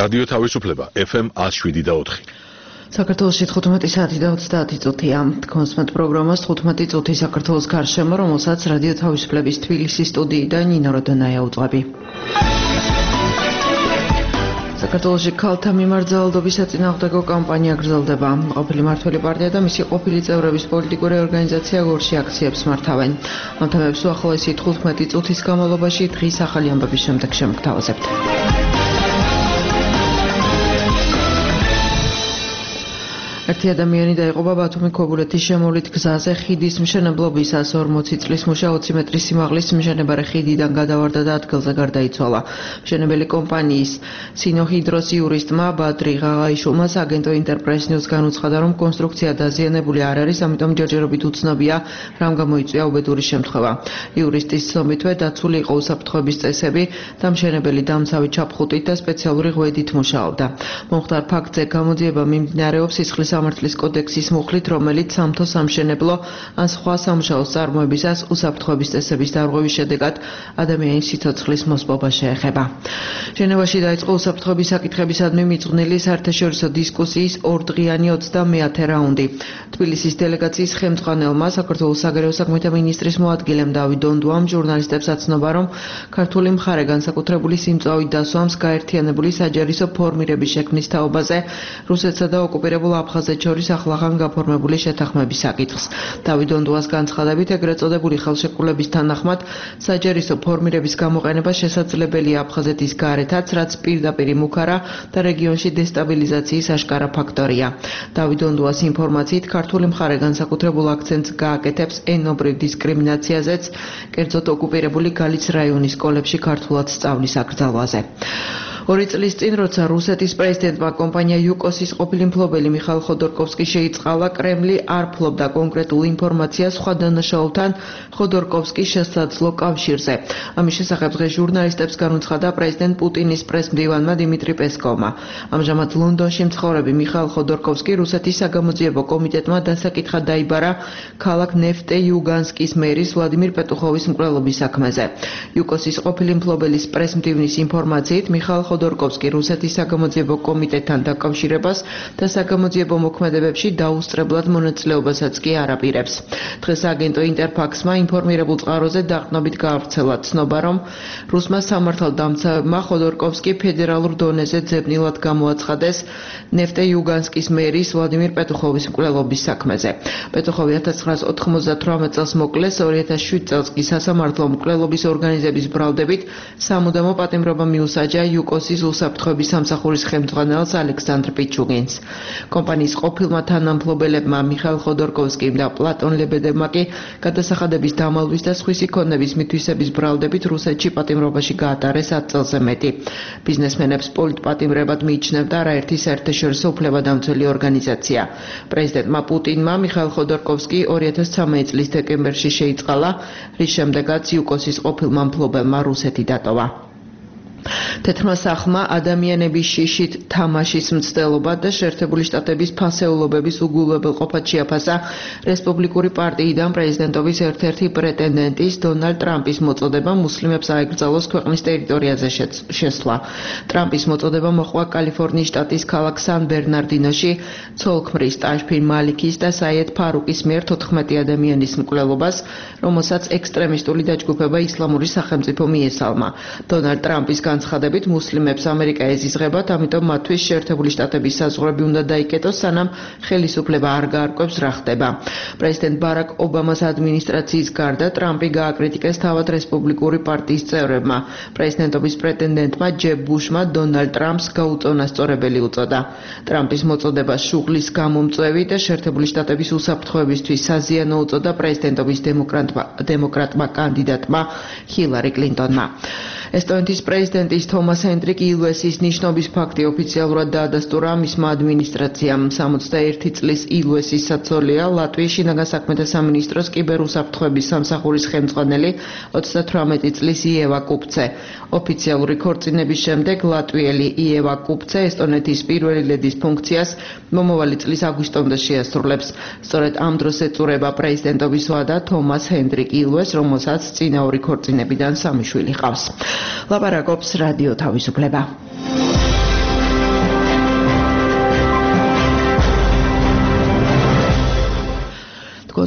რადიო თავისუფლება FM 107.4. საქართველოში 15 საათი და 30 წუთია. კონსმეთ პროგრამას 15 წუთი საქართველოს გარშემო, რომელსაც რადიო თავისუფლების თბილისის სტუდიიდან ნინო როდონაია უძღვები. საქართველოში ქალთა მიმართ ძალადობის საწინააღმდეგო კამპანია გრძელდება. ყოფილი მმართველი პარტია და მისი ყოფილი წევრების პოლიტიკური ორგანიზაცია გორში აქციებს მართავენ. ამ თემებს უახლოესი 15 წუთის განმავლობაში დღის ახალი ამბების შემდეგ შემოგთავაზებთ. ერთი ადამიანი დაიღუპა ბათუმი ქობულეთის შემოვლით გზაზე ხიდის მშენებლობისას 40 წლის მუშა 20 მეტრის სიმაღლის მშენებარე ხიდიდან გადავარდა და ადგილზე გარდაიცვალა. მშენებელი კომპანიის სინოჰიდროს იურისტმა ბადრი ღაღაიშვილმა აგენტო ინტერპრეს ნიუს განუცხადა, რომ კონსტრუქცია დაზიანებული არ არის, ამიტომ ჯერჯერობით უცნობია, რამ გამოიწვია უბედური შემთხვევა. იურისტის ცნობითვე დაცული იყო უსაფრთხოების წესები და მშენებელი დამცავი ჩაფხუტით და სპეციალური ღვედით მუშაობდა. მომხდარ ფაქტზე გამოძიება მიმდინარეობს სისხლის სამართლის კოდექსის მუხლით, რომელიც სამთო სამშენებლო ან სხვა სამუშაოს წარმოებისას უსაფრთხოების წესების დარღვევის შედეგად ადამიანის სიცოცხლის მოსპობა შეეხება. ჟენევაში დაიწყო უსაფრთხოების საკითხებისადმი მიძღვნილი საერთაშორისო დისკუსიის ორდღიანი 30-ე რაუნდი. თბილისის დელეგაციის ხელმძღვანელმა საქართველოს საგარეო საქმეთა მინისტრის მოადგილემ დავით დონდუამ ჟურნალისტებს აცნობა, რომ ქართული მხარე განსაკუთრებული სიმწვავით დასვამს გაერთიანებული საჯარისო ფორმირების შექმნის თაობაზე რუსეთსა და ოკუპირებულ აფხაზეთს შორის ახლახან გაფორმებული შეთანხმების საკითხს. დავით დონდუას განცხადებით, ეგრეთ წოდებული ხელშეკრულების თანახმად საჯარისო ფორმირების გამოყენება შესაძლებელია აფხაზეთის გარეთაც, რაც პირდაპირ მუქარა და რეგიონში დესტაბილიზაციის აშკარა ფაქტორია. დავით დონდუას ინფორმაციით, ქართული მხარე განსაკუთრებულ აქცენტს გააკეთებს ენობრივ დისკრიმინაციაზეც, კერძოდ ოკუპირებული გალის რაიონის სკოლებში ქართულად სწავლის აკრძალვაზე. 2 წლის წინ, როცა რუსეთის პრეზიდენტმა კომპანია იუკოსის ყოფილი მფლობელი მიხაილ ხოდორკოვსკი შეიწყალა, კრემლი არ ფლობდა კონკრეტულ ინფორმაციას სხვა დანაშაულთან ხოდორკოვსკის შესაძლო კავშირზე. ამის შესახებ დღეს ჟურნალისტებს განუცხადა პრეზიდენტ პუტინის პრესმდივანმა დიმიტრი პესკოვმა. ამჟამად ლონდონში მცხოვრები მიხაილ ხოდორკოვსკი რუსეთის საგამოძიებო კომიტეტმა დასაკითხად დაიბარა ქალაქ ნეფტე-იუგანსკის მერის ვლადიმირ პეტუხოვის მკვლელობის საქმეზე. იუკოსის ყოფილი მფლობელის პრესმდივნის ინფორმაციით, მიხაილ ხოდორკოვსკი რუსეთის საგამოძიებო კომიტეტთან დაკავშირებას და საგამოძიებო მოქმედებებში დაუსწრებლად მონაწილეობასაც კი არ აპირებს. დღეს აგენტო ინტერფაქსმა ინფორმირებულ წყაროზე დაყრდნობით გაავრცელა ცნობა, რომ რუსმა სამართალდამცავებმა ხოდორკოვსკი ფედერალურ დონეზე ძებნილად გამოაცხადეს ნეფტე-იუგანსკის მერის ვლადიმირ პეტუხოვის მკვლელობის საქმეზე. პეტუხოვი 1998 წელს მოკლეს, 2007 წელს კი სასამართლო მკვლელობის ორგანიზების ბრალდებით სამუდამო პატიმრობა მიუსაჯა იუკოსის უსაფრთხოების სამსახურის ხელმძღვანელს ალექსანდრ პიჩუგინს. კომპანიის ყოფილმა თანამფლობელებმა მიხაილ ხოდორკოვსკიმ და პლატონ ლებედევმა კი გადასახადების დამალვის და სხვისი ქონების მითვისების ბრალდებით რუსეთში პატიმრობაში გაატარეს 10 წელზე მეტი. ბიზნესმენებს პოლიტპატიმრებად მიიჩნევდა არაერთი საერთაშორისო უფლებადამცველი ორგანიზაცია. პრეზიდენტმა პუტინმა მიხაილ ხოდორკოვსკი 2013 წლის დეკემბერში შეიწყალა, რის შემდეგაც იუკოსის ყოფილმა მფლობელმა რუსეთი დატოვა. თეთრმა სახლმა ადამიანების შიშით თამაშის მცდელობა და შეერთებული შტატების ფასეულობების უგულებელყოფად შეაფასა რესპუბლიკური პარტიიდან პრეზიდენტობის ერთ-ერთი პრეტენდენტის დონალდ ტრამპის მოწოდება მუსლიმებს აეკრძალოს ქვეყნის ტერიტორიაზე შესვლა. ტრამპის მოწოდება მოჰყვა კალიფორნიის შტატის ქალაქ სან ბერნარდინოში ცოლ-ქმრის ტანშფირ მალიქის და საიედ ფარუკის მიერ 14 ადამიანის მკვლელობას, რომელსაც ექსტრემისტული დაჯგუფება ისლამური სახელმწიფო მიესალმა. დონალდ ტრამპის განცხადებით მუსლიმებს ამერიკა ეზიზღებათ, ამიტომ მათთვის შეერთებული შტატების საზღვრები უნდა დაიკეტოს, სანამ ხელისუფლება არ გაარკვევს რა ხდება. პრეზიდენტ ბარაკ ობამას ადმინისტრაციის გარდა ტრამპი გააკრიტიკეს თავად რესპუბლიკური პარტიის წევრებმა. პრეზიდენტობის პრეტენდენტმა ჯებ ბუშმა დონალდ ტრამპს გაუწონასწორებელი უწოდა. ტრამპის მოწოდება შუღლის გამომწვევი და შეერთებული შტატების უსაფრთხოებისთვის საზიანო უწოდა პრეზიდენტობის დემოკრატმა კანდიდატმა ჰილარი კლინტონმა. ესტონეთის პრეზიდენტის თომას ჰენდრიკ ილვესის ნიშნობის ფაქტი ოფიციალურად დაადასტურა მისმა ადმინისტრაციამ. 61 წლის ილვესის საცოლეა ლატვიის შინაგან საქმეთა სამინისტროს კიბერუსაფრთხოების სამსახურის ხელმძღვანელი 38 წლის იევა კუპცე. ოფიციალური ქორწინების შემდეგ ლატვიელი იევა კუპცე ესტონეთის პირველი ლედის ფუნქციას მომავალი წლის აგვისტომდე შეასრულებს. სწორედ ამ დროს ეწურება პრეზიდენტობის ვადა თომას ჰენდრიკ ილვეს, რომელსაც წინაური ქორწინებიდან 3 შვილი ჰყავს. ლაპარაკობს რადიო თავისუფლება.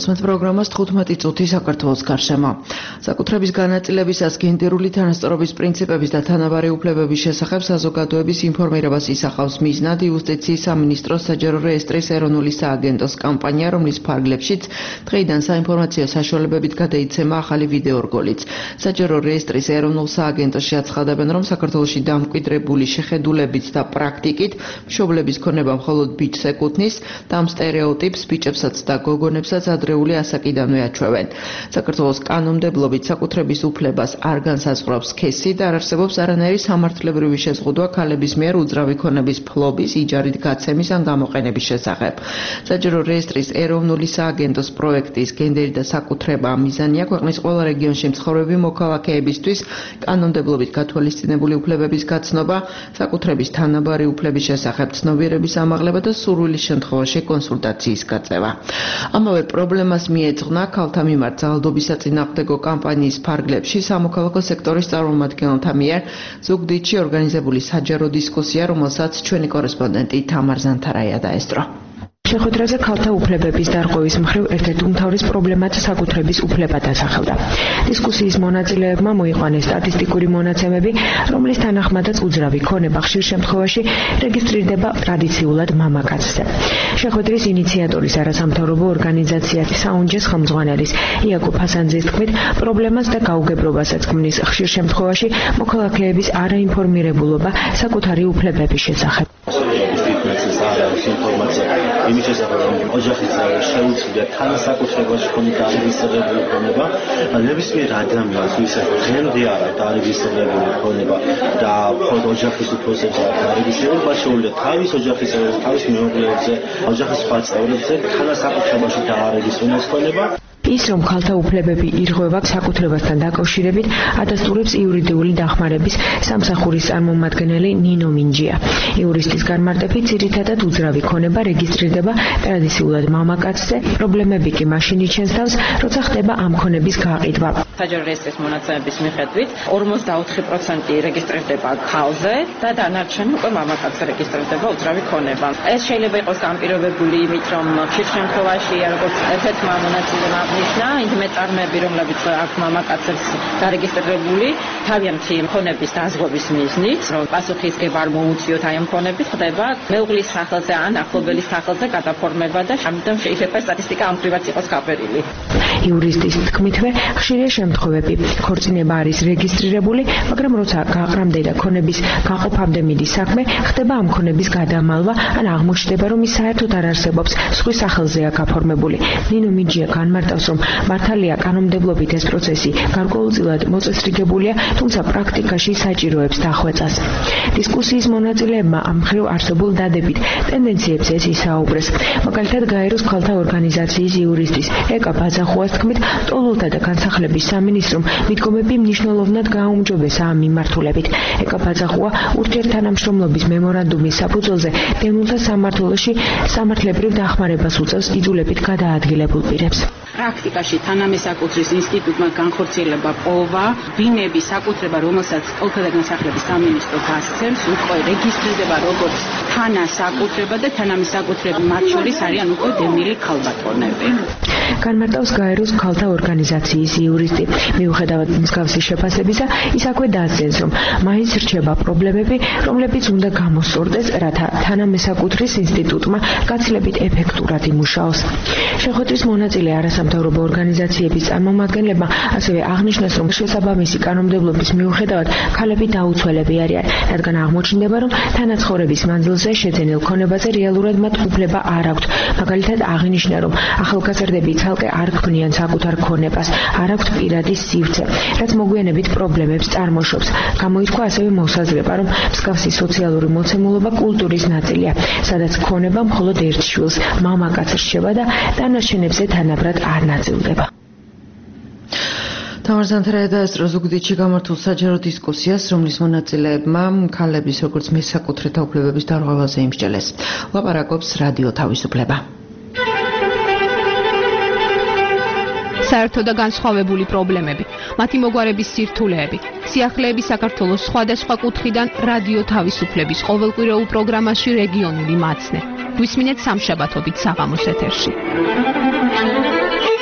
მოვსმენთ პროგრამას 15 წუთი საქართველოს გარშემო. საკუთრების განაწილებისას გენდერული თანასწორობის პრინციპების და თანაბარი უფლებების შესახებ საზოგადოების ინფორმირებას ისახავს მიზნად იუსტიციის სამინისტროს საჯარო რეესტრის ეროვნული სააგენტოს კამპანია, რომლის ფარგლებშიც დღეიდან საინფორმაციო საშუალებებით გადაიცემა ახალი ვიდეორგოლიც. საჯარო რეესტრის ეროვნულ სააგენტოში აცხადებენ, რომ საქართველოში დამკვიდრებული შეხედულებით და პრაქტიკით მშობლების ქონება მხოლოდ ბიჭს ეკუთვნის და ამ სტერეოტიპს ბიჭებსაც და გოგონებსაც ადრეული ასაკიდანვე აჩვევენ. საქართველოს კანონმდებლობით საკუთრების უფლებას არ განსაზღვრავს სქესი და არ არსებობს არანაირი სამართლებრივი შეზღუდვა ქალების მიერ უძრავი ქონების ფლობის, იჯარით გაცემის ან გამოყენების შესახებ. საჯარო რეესტრის ეროვნული სააგენტოს პროექტის გენდერი და საკუთრება მიზანია ქვეყნის ყველა რეგიონში მცხოვრები მოქალაქეებისთვის კანონმდებლობით გათვალისწინებული უფლებების გაცნობა, საკუთრების თანაბარი უფლების შესახებ ცნობიერების ამაღლება და სურვილის შემთხვევაში კონსულტაციის გაწევა. ამავე პრობლემას მიეძღვნა ქალთა მიმართ ძალადობისაწინააღმდეგო კამპანიის ფარგლებში სამოქალაქო სექტორის წარმომადგენელთა მიერ ზუგდიდში ორგანიზებული საჯარო დისკუსია, რომელსაც ჩვენი კორესპონდენტი თამარ ზანთარაია დაესწრო. შეხვედრაზე ქალთა უფლებების დარღვევის მხრივ ერთ-ერთ უმთავრეს პრობლემად საკუთრების უფლება დასახელდა. დისკუსიის მონაწილეებმა მოიყვანეს სტატისტიკური მონაცემები, რომლის თანახმადაც უძრავი ქონება ხშირ შემთხვევაში რეგისტრირდება ტრადიციულად მამაკაცზე. შეხვედრის ინიციატორის არასამთავრობო ორგანიზაცია საუნჯეს ხელმძღვანელის იაკობ ჰასანძის თქმით, პრობლემას და გაუგებრობასაც ქმნის ხშირ შემთხვევაში მოქალაქეების არაინფორმირებულობა საკუთარი უფლებების შესახებ. იმის შესახებ, რომ ოჯახის შეუძლია თანასაკუთრებაში ქონი დარეგისტრირებული ქონება, ნებისმიერ ადამიანს, ვისაც დღემდე არ აქვს დარეგისტრირებული ქონება და მხოლოდ ოჯახის უფროსებს აქვს დარეგისტრირებული, მას შეუძლია თავის ოჯახის წევრებს, თავის მეუღლეებზე, ოჯახის სხვა წევრებზე თანასაკუთრებაში დაარეგისტრიროს ქონება. ის, რომ ქალთა უფლებები ირღვევა საკუთრებასთან დაკავშირებით, ადასტურებს იურიდიული დახმარების სამსახურის წარმომადგენელი ნინო მინჯია. იურისტის განმარტებით, ძირითადად უძრავი ქონება რეგისტრირდება ტრადიციულად მამაკაცზე, პრობლემები კი მაშინ იჩენს თავს, როცა ხდება ამ ქონების გაყიდვა. საჯარო რეესტრის მონაცემების მიხედვით 44% რეგისტრირდება ქალზე და დანარჩენი უკვე მამაკაცზე რეგისტრირდება უძრავი ქონება. ეს შეიძლება იყოს განპირობებული იმით, რომ ხშირ შემთხვევაში როგორც ერთ-ერთმა მონაწილემა ნიშნა ინდიმეტარმები, რომლებიც აქვს მამაკაცებს დარეგისტრირებული, თავიანთი ქონების დაზღვევის მიზნით, რომ პასუხისგება არ მოუწიოთ აი ამ ქონებით, ხდება მეუღლის სახელზე ან ახლობელის სახელზე გადაფორმება და ამიტომ შეიძლება სტატისტიკა ამ მხრივაც იყოს გაბერილი. იურისტის თქმითვე, ხშირია შემთხვევები, ქორწინება არის რეგისტრირებული, მაგრამ როცა გაყრამდე და ქონების გაყოფამდე მიდის საქმე, ხდება ამ ქონების გადამალვა, ან აღმოჩნდება, რომ ის საერთოდ არ არსებობს, სხვის სახელზეა გაფორმებული. ნინო მინჯია განმარტავს, რომ მართალია კანონმდებლობით ეს პროცესი გარკვეულწილად მოწესრიგებულია, თუმცა პრაქტიკაში საჭიროებს დახვეწას. დისკუსიის მონაწილეებმა ამ მხრივ არსებულ დადებით ტენდენციებზე ისაუბრეს. მაგალითად, გაეროს ქალთა ორგანიზაციის იურისტის ეკა ბაძახუას თქმით, ტოლულთა და განსახლების სამინისტრომ მიდგომები მნიშვნელოვნად გააუმჯობესა ამ მიმართულებით. ეკა ბაძახუა ურთიერთთანამშრომლობის მემორანდუმის საფუძველზე დევნილთა სამმართველოში სამართლებრივ დახმარებას უწევს იძულებით გადაადგილებულ პირებს. პრაქტიკაში თანამესაკუთრის ინსტიტუტმა განხორციელება პოვა, ბინების საკუთრება, რომელსაც ტოლთა და განსახლების სამინისტრო გასცემს, უკვე რეგისტრირდება როგორც თანასაკუთრება და თანამესაკუთრება მათ შორის არიან უკვე დევნილი ქალბატონები. განმარტავს გაეროს ქალთა ორგანიზაციის იურისტი. მიუხედავად მსგავსი შეფასებისა, ის აქვე დაძენს, რომ მაინც რჩება პრობლემები, რომლებიც უნდა გამოსწორდეს, რათა თანამესაკუთრის ინსტიტუტმა გაცილებით ეფექტურად იმუშაოს. შეხვედრის მონაწილე არასამთავრობო ორგანიზაციების წარმომადგენლებმა ასევე აღნიშნეს, რომ შესაბამისი კანონმდებლობის მიუხედავად ქალები დაუცველები არიან, რადგან აღმოჩნდება, რომ თანაცხოვრების მანძილზე შეძენილ ქონებაზე რეალურად მათ უფლება არ აქვთ. მაგალითად, აღინიშნა, რომ ახალგაზრდები ცალკე არ ქმნიან საკუთარ ქონებას, არ აქვთ პირადი სივრცე, რაც მოგვიანებით პრობლემებს წარმოშობს. გამოითქვა ასევე მოსაზრება, რომ მსგავსი სოციალური მოცემულობა კულტურის ნაწილია, სადაც ქონება მხოლოდ ერთ შვილს, მამაკაცს რჩება და დანარჩენებზე თანაბრად არ ნაწილდება. თამარ ზანთარაია დაესწრო ზუგდიდში გამართულ საჯარო დისკუსიას, რომლის მონაწილეებმა ქალების როგორც მესაკუთრეთა უფლებების დარღვევაზე იმსჯელეს. ლაპარაკობს რადიო თავისუფლება. საერთო და განსხვავებული პრობლემები, მათი მოგვარების სირთულეები, სიახლეები საქართველოს სხვადასხვა კუთხიდან რადიო თავისუფლების ყოველკვირეულ პროგრამაში რეგიონული მაცნე. გვისმინეთ სამშაბათობით საღამოს ეთერში.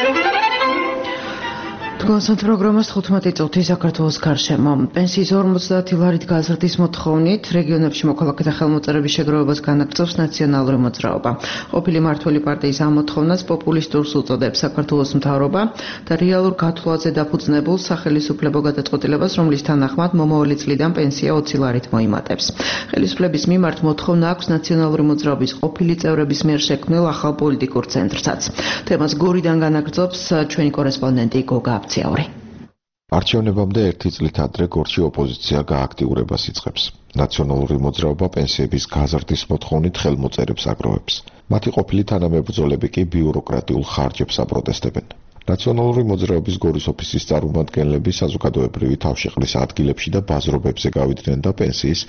გონსანთ პროგრამას 15 წუთი საქართველოს გარშემო. პენსიის 50 ლარით გაზრდის მოთხოვნით რეგიონებში მოქალაქეთა ხელმოწერების შეგროვებას განაგრძობს ნაციონალური მოძრაობა. ყოფილი მმართველი პარტიის ამ მოთხოვნას პოპულისტურს უწოდებს საქართველოს მთავრობა და რეალურ გათვლაზე დაფუძნებულ სახელისუფლებო გადაწყვეტილებას, რომლის თანახმად მომავალი წლიდან პენსია 20 ლარით მოიმატებს. ხელისუფლების მიმართ მოთხოვნა აქვს ნაციონალური მოძრაობის ყოფილი წევრების მიერ შექმნილ ახალ პოლიტიკურ ცენტრსაც. თემას გორიდან განაგრძობს ჩვენი კორესპონდენტი გოგა აბციაური. არჩევნებამდე ერთი წლით ადრე გორში ოპოზიცია გააქტიურებას იწყებს. ნაციონალური მოძრაობა პენსიების გაზრდის მოთხოვნით ხელმოწერებს აგროვებს. მათი ყოფილი თანამებრძოლები კი ბიუროკრატიულ ხარჯებს აპროტესტებენ. ნაციონალური მოძრაობის გორის ოფისის წარმომადგენლები საზოგადოებრივი თავშეყრის ადგილებში და ბაზრობებზე გავიდნენ და პენსიის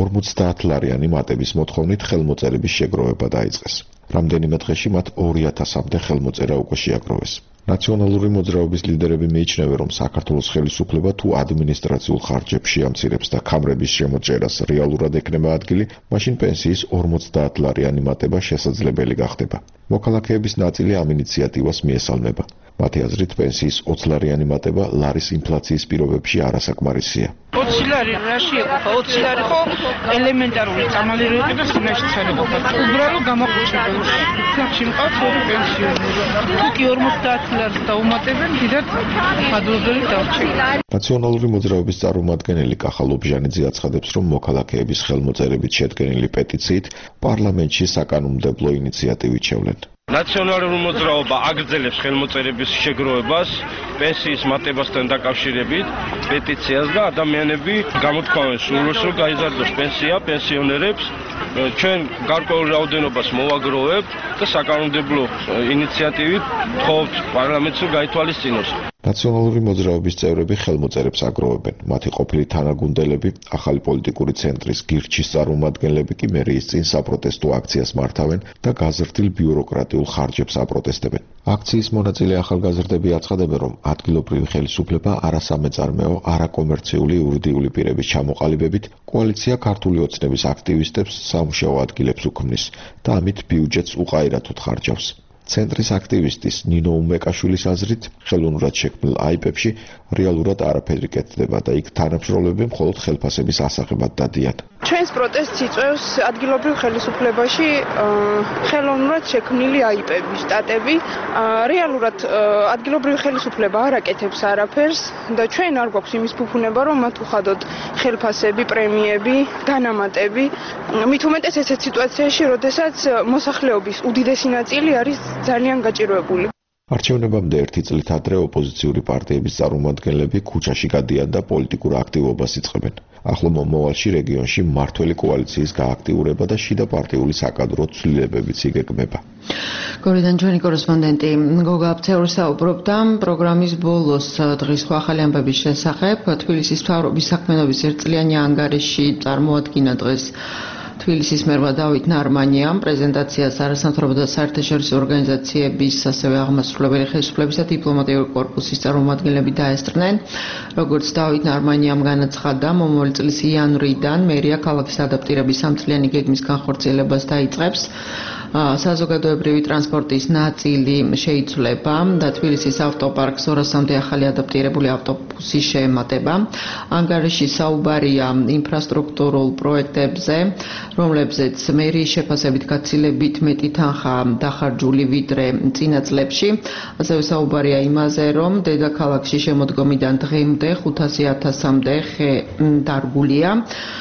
50 ლარიანი მატების მოთხოვნით ხელმოწერების შეგროვება დაიწყეს. რამდენიმე დღეში მათ 2000-მდე ხელმოწერა უკვე შეაგროვეს. ნაციონალური მოძრაობის ლიდერები მიიჩნევენ, რომ საქართველოს ხელისუფლება თუ ადმინისტრაციულ ხარჯებს შეამცირებს და ქამრების შემოჭერას რეალურად ექნება ადგილი, მაშინ პენსიის 50 ლარიანი მატება შესაძლებელი გახდება. მოქალაქეების ნაწილი ამ ინიციატივას მიესალმება. მათი აზრით, პენსიის 20 ლარიანი მატება ლარის ინფლაციის პირობებში არასაკმარისია. 20 ლარი რაში ეყოფა? 20 ლარი ხო ელემენტარული წამალი რო იყო და სინაშიც არ ეყოფა. უბრალოდ გამახუჩებელი. სახში მყავს ორი პენსიონერი. თუ კი 50 ლარს დაუმატებენ, დიდად ხადლობელი დარჩება. ნაციონალური მოძრაობის წარმომადგენელი კახალ ობჟანიძე აცხადებს, რომ მოქალაქეების ხელმოწერებით შედგენილი პეტიციით პარლამენტში საკანონმდებლო ინიციატივით შევლენ. ნაციონალური მოძრაობა აგრძელებს ხელმოწერების შეგროვებას პენსიის მატებასთან დაკავშირებით პეტიციას და ადამიანები გამოთქვამენ სურვილს, რომ გაიზარდოს პენსია პენსიონერებს. ჩვენ გარკვეულ რაოდენობას მოვაგროვებთ და საკანონმდებლო ინიციატივით ვთხოვთ პარლამენტს, რომ გაითვალისწინოს. ნაციონალური მოძრაობის წევრები ხელმოწერებს აგროვებენ. მათი ყოფილი თანაგუნდელები, ახალი პოლიტიკური ცენტრის გირჩის წარმომადგენლები კი მერიის წინ საპროტესტო აქციას მართავენ და გაზრდილ ბიუროკრატიულ ხარჯებს აპროტესტებენ. აქციის მონაწილე ახალგაზრდები აცხადებენ, რომ ადგილობრივი ხელისუფლება არასამეწარმეო, არაკომერციული იურიდიული პირების ჩამოყალიბებით კოალიცია ქართული ოცნების აქტივისტებს სამუშაო ადგილებს უქმნის და ამით ბიუჯეტს უყაირათოდ ხარჯავს. ცენტრის აქტივისტის ნინო უმეკაშვილის აზრით, ხელოვნურად შექმნილ აიპებში რეალურად არაფერი კეთდება და იქ თანამშრომლები მხოლოდ ხელფასების ასაღებად დადიან. ჩვენს პროტესტს იწვევს ადგილობრივ ხელისუფლებაში ხელოვნურად შექმნილი აიპები, შტატები. რეალურად ადგილობრივი ხელისუფლება არ აკეთებს არაფერს და ჩვენ არ გვაქვს იმის ფუფუნება, რომ მათ უხადოთ ხელფასები, პრემიები, დანამატები. მით უმეტეს ესეთ სიტუაციაში, როდესაც მოსახლეობის უდიდესი ნაწილი არის ძალიან გაჭირვებული. არჩევნებამდე ერთი წლით ადრე ოპოზიციური პარტიების წარმომადგენლები ქუჩაში გადიან და პოლიტიკურ აქტივობას იწყებენ. ახლო მომავალში რეგიონში მმართველი კოალიციის გააქტიურება და შიდა პარტიული საკადრო ცვლილებებიც იგეგმება. გორიდან ჩვენი კორესპონდენტი გოგა აბციაური საუბრობდა პროგრამის ბოლოს დღის ახალი ამბების შესახებ. თბილისის მთავრობის საქმიანობის ერთწლიანი ანგარიში წარმოადგინა დღეს თბილისის მერმა დავით ნარმანიამ. პრეზენტაციას არასამთავრობო და საერთაშორისო ორგანიზაციების, ასევე აღმასრულებელი ხელისუფლების და დიპლომატიური კორპუსის წარმომადგენლები დაესწრნენ. როგორც დავით ნარმანიამ განაცხადა, მომავალი წლის იანვრიდან მერია ქალაქის ადაპტირების სამწლიანი გეგმის განხორციელებას დაიწყებს. საზოგადოებრივი ტრანსპორტის ნაწილი შეიცვლება და თბილისის ავტოპარკს 200-მდე ახალი ადაპტირებული ავტობუსი შეემატება. ანგარიში საუბარია ინფრასტრუქტურულ პროექტებზე, რომლებზეც მერიის შეფასებით გაცილებით მეტი თანხა დახარჯული ვიდრე წინა წლებში. ასევე საუბარია იმაზე, რომ დედაქალაქში შემოდგომიდან დღემდე 500.000-მდე ხე დარგულია.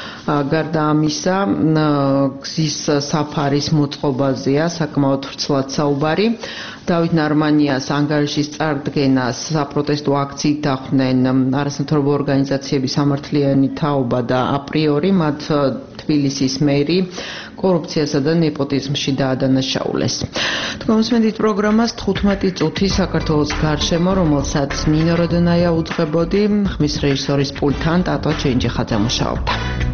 გარდა ამისა, გზის საფარის მოწყობაზეა საკმაოდ ვრცლად საუბარი. დავით ნარმანიას ანგარიშის წარდგენას საპროტესტო აქციით დახვდნენ არასამთავრობო ორგანიზაციების სამართლიანი თაობა და აპრიორი მათ თბილისის მერი კორუფციასა და ნეპოტიზმში დაადანაშაულეს. თქვენსმენდით პროგრამას 15 წუთი საქართველოს გარშემო, რომელსაც მინო როდონაია უძღვებოდი, ხმის რეჟისორის პულტთან ტატო ჩენჯიხაძე მუშაობდა.